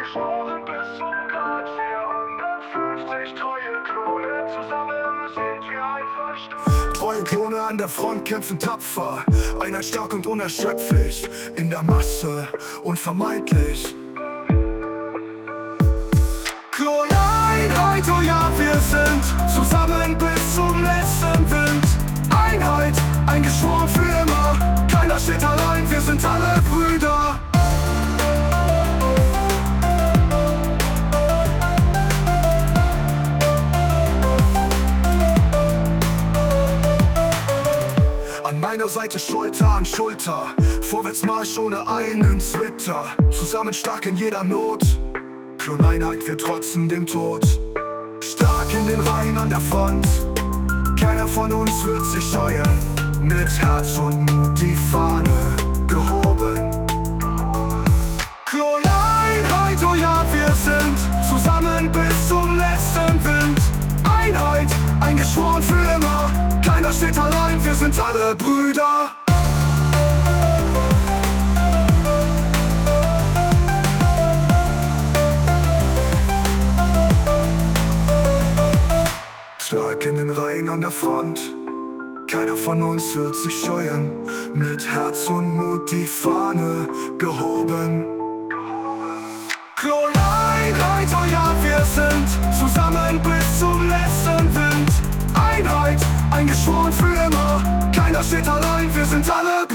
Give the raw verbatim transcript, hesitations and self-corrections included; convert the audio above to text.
Eingeschworen bis zum Grad vierhundertfünfzig treue Klone, zusammen sind wir einverstanden. Treue Klone an der Front kämpfen tapfer, Einheit stark und unerschöpflich, in der Masse unvermeidlich. Kloneinheit, oh ja, wir sind zusammen bis zum letzten Wind. Einheit, eingeschworen für immer, keiner steht allein, wir sind alle Brüder. An meiner Seite Schulter an Schulter, Vorwärtsmarsch ohne einen Zwitter, zusammen stark in jeder Not. Kloneinheit, wir trotzen dem Tod. Stark in den Reihen an der Front, keiner von uns wird sich scheuen. Mit Herz und Mut die Fahne gehoben. Kloneinheit, oh ja, wir sind zusammen bis zum letzten Wind. Einheit, eingeschworen für immer, keiner steht allein, wir sind alle Brüder. Stark in den Reihen an der Front, keiner von uns wird sich scheuen. Mit Herz und Mut die Fahne gehoben. Kloneinheit, oh ja, wir sind zusammen bis zum letzten Wind. Einheit, eingeschworen für immer, keiner steht allein, wir sind alle